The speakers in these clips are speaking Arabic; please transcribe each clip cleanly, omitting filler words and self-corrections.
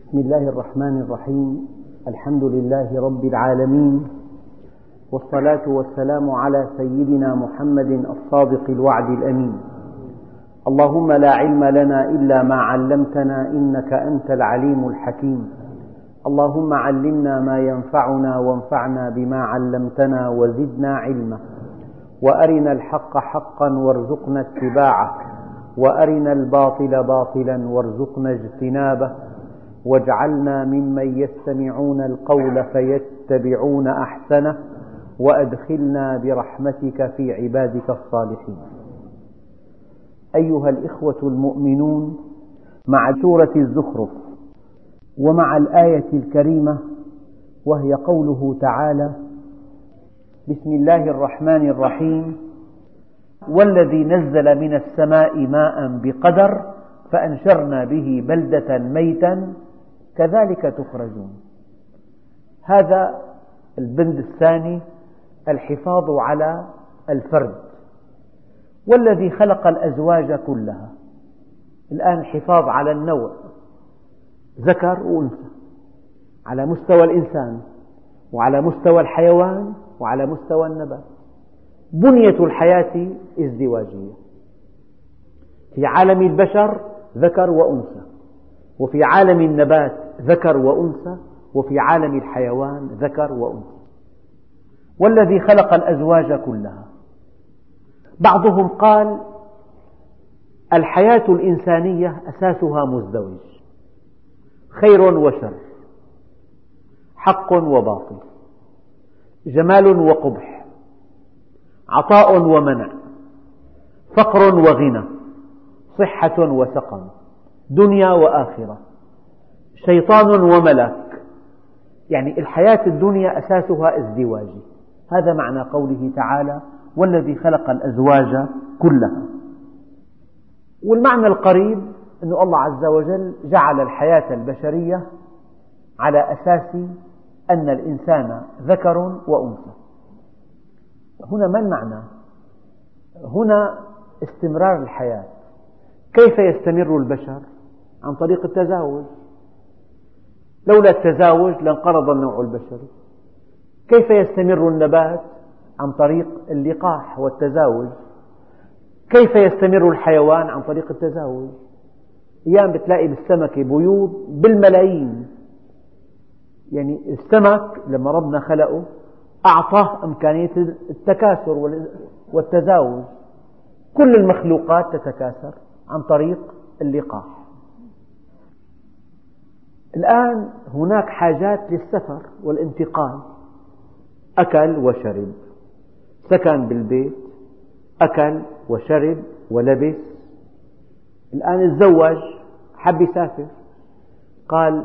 بسم الله الرحمن الرحيم. الحمد لله رب العالمين، والصلاة والسلام على سيدنا محمد الصادق الوعد الأمين. اللهم لا علم لنا إلا ما علمتنا إنك أنت العليم الحكيم. اللهم علمنا ما ينفعنا وانفعنا بما علمتنا وزدنا علما، وأرنا الحق حقا وارزقنا اتباعه، وأرنا الباطل باطلا وارزقنا اجتنابه، واجعلنا ممن يستمعون القول فيتبعون أحسنه، وأدخلنا برحمتك في عبادك الصالحين. أيها الإخوة المؤمنون، مع سورة الزخرف ومع الآية الكريمة وهي قوله تعالى: بسم الله الرحمن الرحيم، والذي نزل من السماء ماء بقدر فأنشرنا به بلدة ميتا كذلك تخرجون. هذا البند الثاني، الحفاظ على الفرد. والذي خلق الأزواج كلها، الآن الحفاظ على النوع، ذكر وأنثى، على مستوى الإنسان وعلى مستوى الحيوان وعلى مستوى النبات. بنية الحياة ازدواجية، في عالم البشر ذكر وأنثى، وفي عالم النبات ذكر وأنثى، وفي عالم الحيوان ذكر وأنثى. والذي خلق الأزواج كلها. بعضهم قال: الحياة الإنسانية أساسها مزدوج، خير وشر، حق وباطل، جمال وقبح، عطاء ومنع، فقر وغنى، صحة وسقم، دنيا وآخرة، شيطان وملك. يعني الحياة الدنيا أساسها ازدواجي. هذا معنى قوله تعالى: والذي خلق الأزواج كلها. والمعنى القريب أن الله عز وجل جعل الحياة البشرية على أساس أن الإنسان ذكر وأنثى. هنا ما المعنى؟ هنا استمرار الحياة. كيف يستمر البشر؟ عن طريق التزاوج. لولا التزاوج لانقرض النوع البشري. كيف يستمر النبات؟ عن طريق اللقاح والتزاوج. كيف يستمر الحيوان؟ عن طريق التزاوج. أيام بتلاقي بالسمكة بيوض بالملايين. يعني السمك لما ربنا خلقه أعطاه إمكانية التكاثر والتزاوج. كل المخلوقات تتكاثر عن طريق اللقاح. الآن هناك حاجات للسفر والانتقال، أكل وشرب، سكن بالبيت، أكل وشرب ولبس. الآن تزوج، حب يسافر، قال: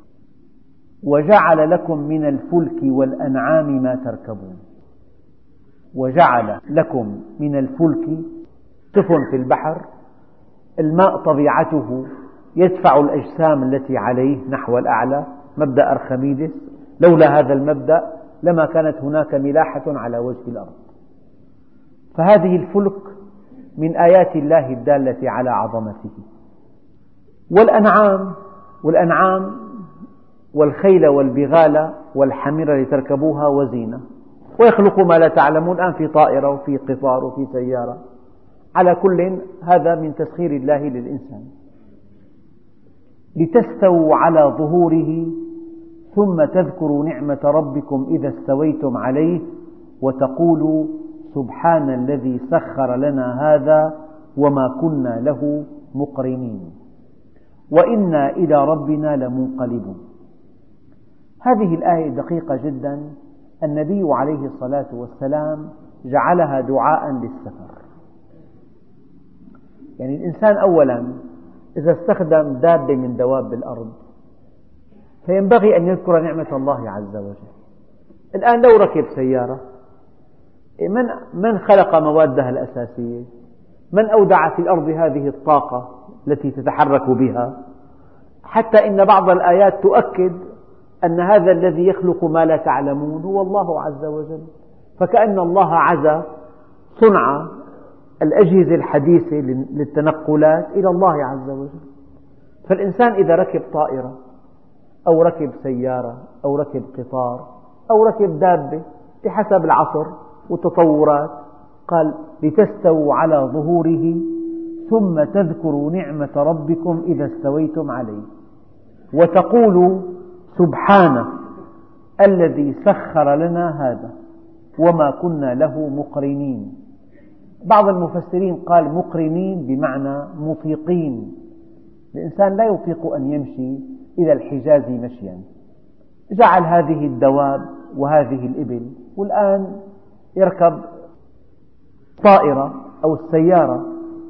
وجعل لكم من الفلك والأنعام ما تركبون. وجعل لكم من الفلك، سفن في البحر، الماء طبيعته يدفع الأجسام التي عليه نحو الأعلى، مبدأ أرخميدس. لولا هذا المبدأ لما كانت هناك ملاحة على وجه الأرض. فهذه الفلك من آيات الله الدالة على عظمته. والأنعام والخيل والبغال والحمير لتركبوها وزينة، ويخلق ما لا تعلمون. الآن في طائرة وفي قطار وفي سيارة. على كل هذا من تسخير الله للإنسان. لتستووا على ظهوره ثم تذكروا نعمة ربكم إذا استويتم عليه وتقولوا سبحان الذي سخر لنا هذا وما كنا له مقرنين وإنا إلى ربنا لمنقلبون. هذه الآية دقيقة جدا. النبي عليه الصلاة والسلام جعلها دعاء للسفر. يعني الإنسان أولا إذا استخدم دابة من دواب الأرض فينبغي أن يذكر نعمة الله عز وجل. الآن لو ركب سيارة، من خلق موادها الأساسية؟ من أودع في الأرض هذه الطاقة التي تتحرك بها؟ حتى إن بعض الآيات تؤكد أن هذا الذي يخلق ما لا تعلمون هو الله عز وجل. فكأن الله عزى صنع الأجهزة الحديثة للتنقلات إلى الله عز وجل. فالإنسان إذا ركب طائرة أو ركب سيارة أو ركب قطار أو ركب دابة بحسب العصر والتطورات. قال لتستووا على ظهوره ثم تذكروا نعمة ربكم إذا استويتم عليه وتقولوا سبحانه الذي سخر لنا هذا وما كنا له مقرنين. بعض المفسرين قال مقرنين بمعنى مطيقين. الإنسان لا يطيق أن يمشي إلى الحجاز مشيا، جعل هذه الدواب وهذه الإبل، والآن يركب طائرة أو السيارة.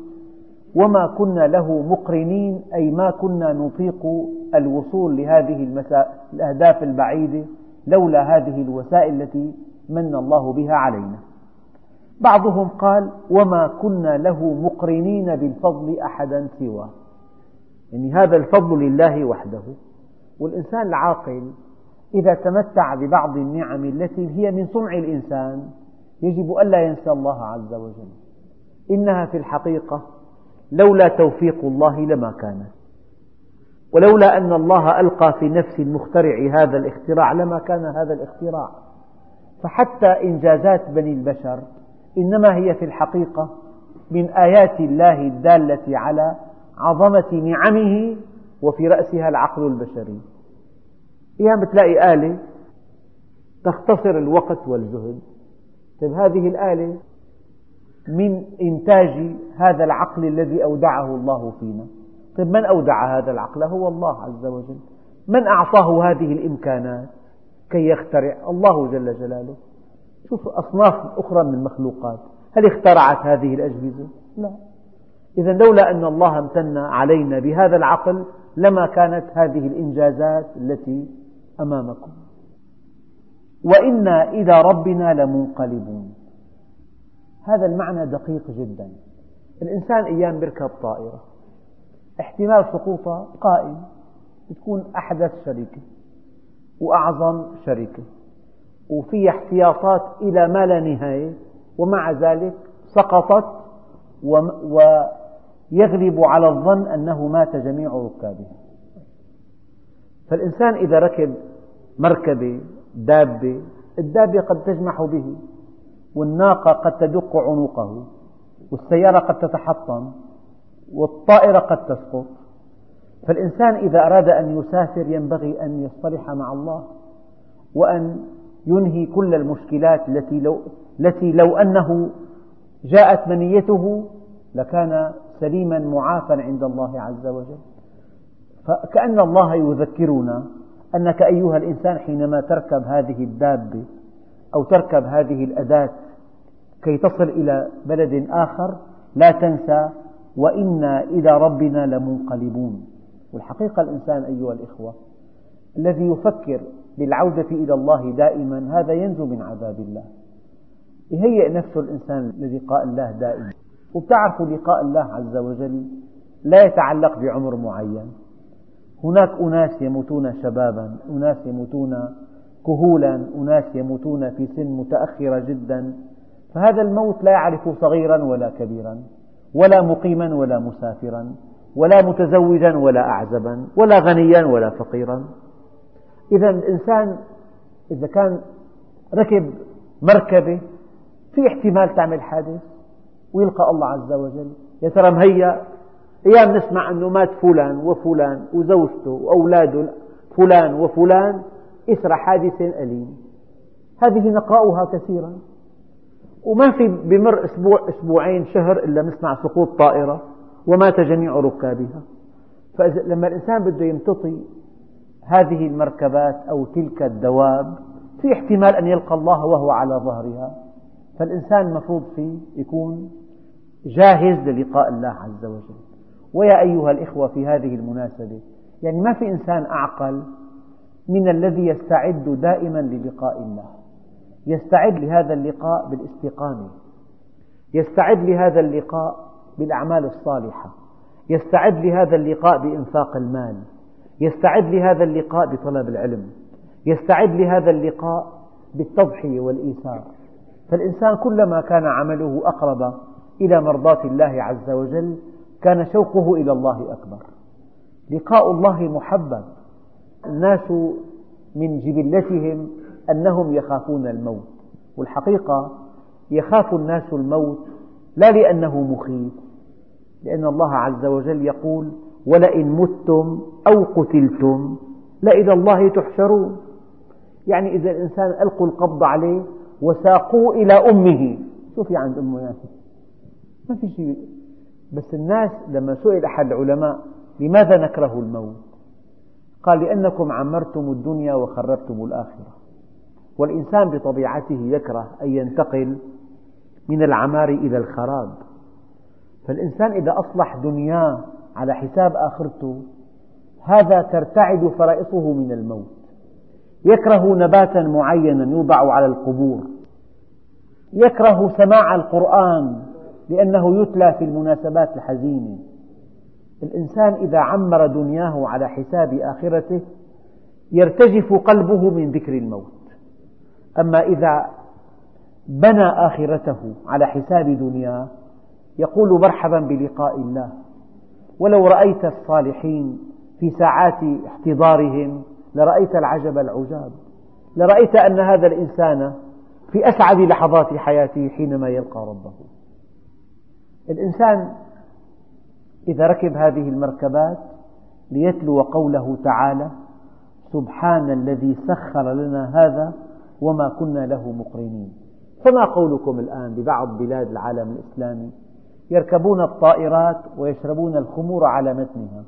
وما كنا له مقرنين أي ما كنا نطيق الوصول لهذه الأهداف البعيدة لولا هذه الوسائل التي من الله بها علينا. بعضهم قال وما كنا له مقرنين بالفضل أحدا سواه، يعني هذا الفضل لله وحده. والإنسان العاقل إذا تمتع ببعض النعم التي هي من صنع الإنسان يجب ألا ينسى الله عز وجل. إنها في الحقيقة لولا توفيق الله لما كانت، ولولا أن الله ألقى في نفس المخترع هذا الاختراع لما كان هذا الاختراع. فحتى إنجازات بني البشر إنما هي في الحقيقة من آيات الله الدالة على عظمة نعمه وفي رأسها العقل البشري. أيام بتلاقي آلة تختصر الوقت والجهد. طيب هذه الآلة من إنتاج هذا العقل الذي أودعه الله فينا. طيب من أودع هذا العقل؟ هو الله عز وجل. من أعطاه هذه الإمكانات كي يخترع؟ الله جل جلاله. شوف أصناف أخرى من المخلوقات، هل اخترعت هذه الأجهزة؟ لا. إذا لولا أن الله امتن علينا بهذا العقل لما كانت هذه الإنجازات التي أمامكم. وإنا إلى ربنا لمنقلبون. هذا المعنى دقيق جدا. الإنسان أيام يركب طائرة احتمال سقوطها قائم، تكون أحدث شركة وأعظم شركة وفيها احتياطات إلى ما لا نهاية، ومع ذلك سقطت ويغلب على الظن أنه مات جميع ركابها. فالإنسان إذا ركب مركبة دابة، الدابة قد تجمح به، والناقة قد تدق عنقه، والسيارة قد تتحطم، والطائرة قد تسقط. فالإنسان إذا أراد أن يسافر ينبغي أن يصطلح مع الله وأن ينهي كل المشكلات التي لو أنه جاءت منيته لكان سليما معافى عند الله عز وجل. فكأن الله يذكرنا أنك أيها الإنسان حينما تركب هذه الدابة أو تركب هذه الأداة كي تصل إلى بلد آخر لا تنسى وإنا إلى ربنا لمنقلبون. والحقيقة الإنسان أيها الإخوة الذي يفكر بالعودة إلى الله دائما هذا ينجو من عذاب الله. يهيئ نفسه الإنسان للقاء الله دائما. وبتعرفوا لقاء الله عز وجل لا يتعلق بعمر معين. هناك أناس يموتون شبابا، أناس يموتون كهولا، أناس يموتون في سن متأخرة جدا. فهذا الموت لا يعرف صغيرا ولا كبيرا، ولا مقيما ولا مسافرا، ولا متزوجا ولا أعزبا، ولا غنيا ولا فقيرا. إذا الإنسان إذا كان ركب مركبة في احتمال تعمل حادث ويلقى الله عز وجل. يا ترى مهيأ؟ أيام نسمع أنه مات فلان وفلان وزوجته وأولاده فلان وفلان إثر حادث أليم. هذه نقاؤها كثيرا، وما في بمر أسبوع أسبوعين شهر إلا نسمع سقوط طائرة ومات جميع ركابها. فلما الإنسان بده يمتطي هذه المركبات أو تلك الدواب في احتمال أن يلقى الله وهو على ظهرها. فالإنسان المفروض فيه يكون جاهز للقاء الله عز وجل. ويا أيها الإخوة في هذه المناسبة يعني ما في إنسان أعقل من الذي يستعد دائما للقاء الله. يستعد لهذا اللقاء بالاستقامة، يستعد لهذا اللقاء بالأعمال الصالحة، يستعد لهذا اللقاء بإنفاق المال، يستعد لهذا اللقاء بطلب العلم، يستعد لهذا اللقاء بالتضحية والإيثار. فالإنسان كلما كان عمله أقرب إلى مرضاة الله عز وجل كان شوقه إلى الله أكبر. لقاء الله محبب، الناس من جبلتهم أنهم يخافون الموت، والحقيقة يخاف الناس الموت لا لأنه مخيف، لأن الله عز وجل يقول: ولئن متم أو قتلتم لإلى الله تحشرون. يعني إذا الإنسان ألقوا القبض عليه وساقوه إلى أمه، شو في عند أمه يعني؟ ما في شيء. بس الناس لما سئل أحد العلماء: لماذا نكره الموت؟ قال: لأنكم عمرتم الدنيا وخربتم الآخرة. والإنسان بطبيعته يكره أن ينتقل من العمار إلى الخراب، فالإنسان إذا أصلح دنياه على حساب آخرته هذا ترتعد فرائصه من الموت. يكره نباتا معينا يوضع على القبور، يكره سماع القرآن لأنه يتلى في المناسبات الحزينة. الإنسان إذا عمر دنياه على حساب آخرته يرتجف قلبه من ذكر الموت. أما إذا بنى آخرته على حساب دنياه يقول: مرحبا بلقاء الله. ولو رأيت الصالحين في ساعات احتضارهم لرأيت العجب العجاب، لرأيت أن هذا الإنسان في أسعد لحظات حياته حينما يلقى ربه. الإنسان إذا ركب هذه المركبات ليتلو قوله تعالى: سبحان الذي سخر لنا هذا وما كنا له مقرنين. فما قولكم الآن ببعض بلاد العالم الإسلامي يركبون الطائرات ويشربون الخمور على متنها؟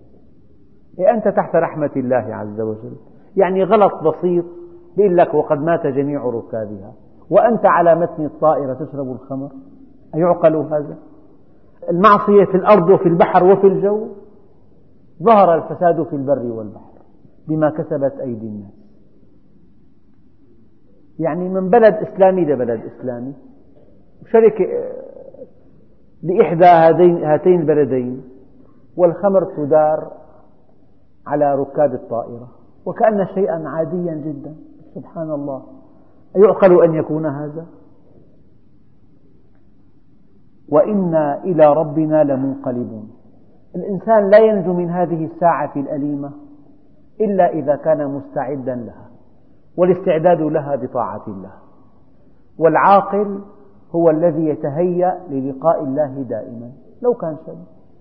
أنت تحت رحمة الله عز وجل. يعني غلط بسيط يقول لك: وقد مات جميع ركابها، وأنت على متن الطائرة تشرب الخمر؟ أيعقل هذا؟ المعصية في الأرض وفي البحر وفي الجو. ظهر الفساد في البر والبحر بما كسبت أيدي الناس. يعني من بلد إسلامي لبلد إسلامي، شركة لإحدى هاتين البلدين والخمر تدار على ركاب الطائرة وكأن شيئا عاديا جدا. سبحان الله، أيعقل أن يكون هذا؟ وإنا إلى ربنا لمنقلبون. الإنسان لا ينجو من هذه الساعة الأليمة إلا إذا كان مستعدا لها، والاستعداد لها بطاعة الله. والعاقل هو الذي يتهيأ للقاء الله دائما. لو كان شاب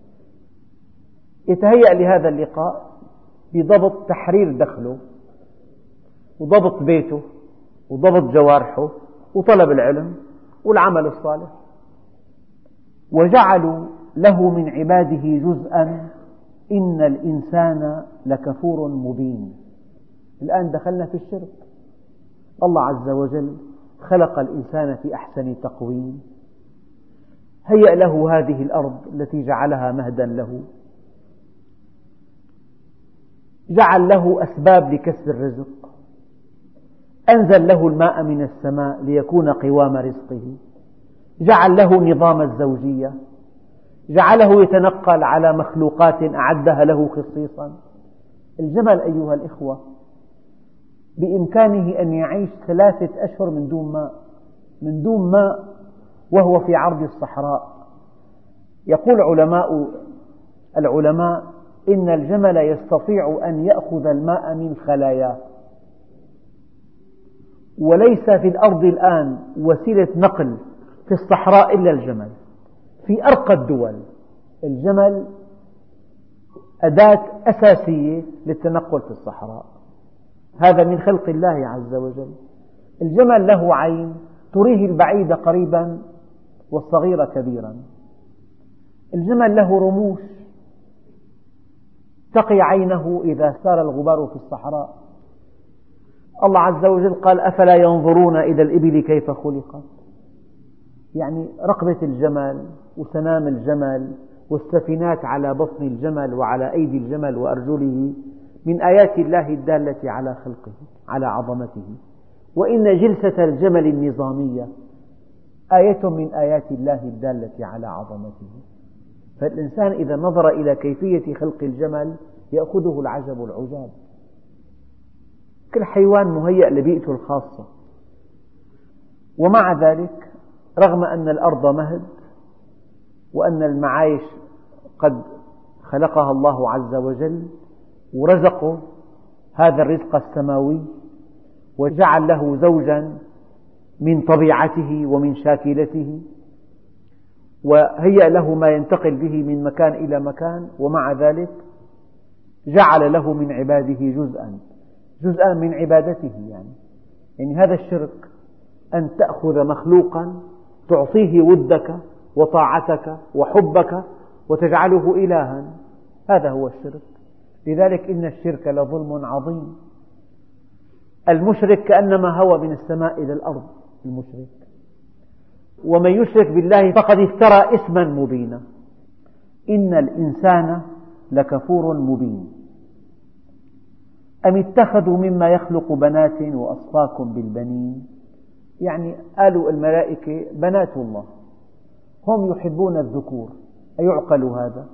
يتهيأ لهذا اللقاء بضبط تحرير دخله وضبط بيته وضبط جوارحه وطلب العلم والعمل الصالح. وجعلوا له من عباده جزءا إن الإنسان لكفور مبين. الآن دخلنا في الشرك. الله عز وجل خلق الإنسان في أحسن تقويم، هيأ له هذه الأرض التي جعلها مهدا له، جعل له أسباب لكسب الرزق، أنزل له الماء من السماء ليكون قوام رزقه، جعل له نظام الزوجية، جعله يتنقل على مخلوقات أعدها له خصيصا. الجمل أيها الإخوة بإمكانه أن يعيش 3 أشهر من دون ماء وهو في عرض الصحراء. يقول العلماء إن الجمل يستطيع أن يأخذ الماء من خلاياه، وليس في الأرض الآن وسيلة نقل في الصحراء إلا الجمل. في أرقى الدول الجمل أداة أساسية للتنقل في الصحراء. هذا من خلق الله عز وجل. الجمل له عين تريه البعيد قريبا والصغير كبيرا. الجمل له رموش تقي عينه إذا سار الغبار في الصحراء. الله عز وجل قال: أفلا ينظرون إلى الإبل كيف خلقت. يعني رقبة الجمل وسنام الجمل والسفينات على بطن الجمل وعلى أيدي الجمل وأرجله من آيات الله الدالة على خلقه على عظمته. وإن جلسة الجمل النظامية آية من آيات الله الدالة على عظمته. فالإنسان إذا نظر إلى كيفية خلق الجمل يأخذه العجب العجاب. كل حيوان مهيأ لبيئته الخاصة، ومع ذلك رغم أن الأرض مهد وأن المعايش قد خلقها الله عز وجل ورزقه هذا الرزق السماوي وجعل له زوجا من طبيعته ومن شاكلته، وهيأ له ما ينتقل به من مكان إلى مكان، ومع ذلك جعل له من عباده جزءا من عبادته. يعني هذا الشرك، أن تأخذ مخلوقا تعطيه ودك وطاعتك وحبك وتجعله إلها، هذا هو الشرك. لذلك إن الشرك لظلم عظيم. المشرك كأنما هوى من السماء إلى الأرض المشرك. ومن يشرك بالله فقد افترى إثما مبينا. إن الإنسان لكفور مبين. أم اتخذوا مما يخلق بنات وأصفاكم بالبنين، يعني قالوا الملائكة بنات الله، هم يحبون الذكور، أيعقل هذا؟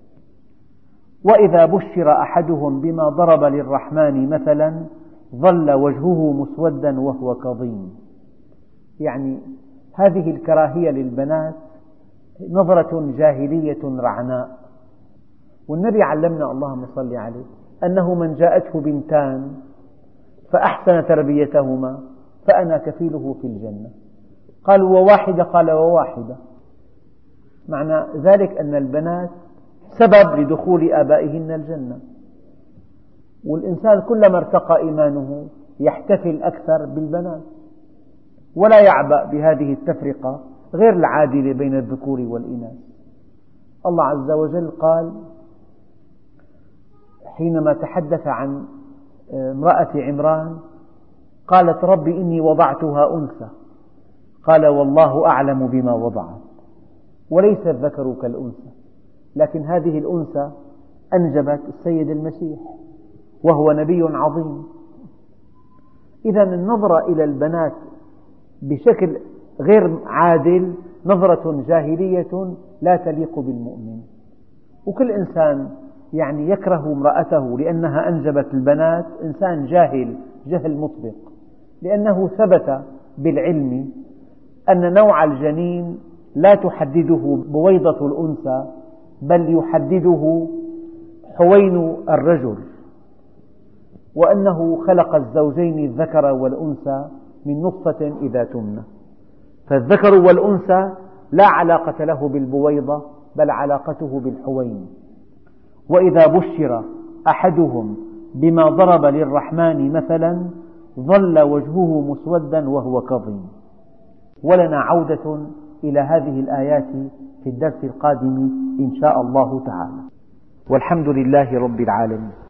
وإذا بشر أحدهم بما ضرب للرحمن مثلا ظل وجهه مسودا وهو كظيم. يعني هذه الكراهية للبنات نظرة جاهلية رعناء. والنبي علمنا، اللهم صل عليه، أنه من جاءته بنتان فأحسن تربيتهما فأنا كفيله في الجنة. قالوا وواحدة؟ قال وواحدة. معنى ذلك أن البنات سبب لدخول آبائهن الجنة. والإنسان كلما ارتقى إيمانه يحتفل أكثر بالبنات، ولا يعبأ بهذه التفرقة غير العادلة بين الذكور والإناث. الله عز وجل قال حينما تحدث عن امرأة عمران، قالت رب إني وضعتها أنثى، قال والله أعلم بما وضعت وليس الذكر كالأنثى، لكن هذه الأنثى أنجبت السيد المسيح وهو نبي عظيم. إذا النظرة إلى البنات بشكل غير عادل نظرة جاهلية لا تليق بالمؤمن. وكل إنسان يعني يكره امرأته لأنها أنجبت البنات إنسان جاهل جهل مطبق، لأنه ثبت بالعلم أن نوع الجنين لا تحدده بويضة الأنثى، بل يحدده حوين الرجل، وأنه خلق الزوجين الذكر والأنثى من نطفة إذا تمنى. فالذكر والأنثى لا علاقة له بالبويضة، بل علاقته بالحوين. وإذا بشر أحدهم بما ضرب للرحمن مثلا ظل وجهه مسودا وهو كظيم. ولنا عودة إلى هذه الآيات في الدرس القادم إن شاء الله تعالى. والحمد لله رب العالمين.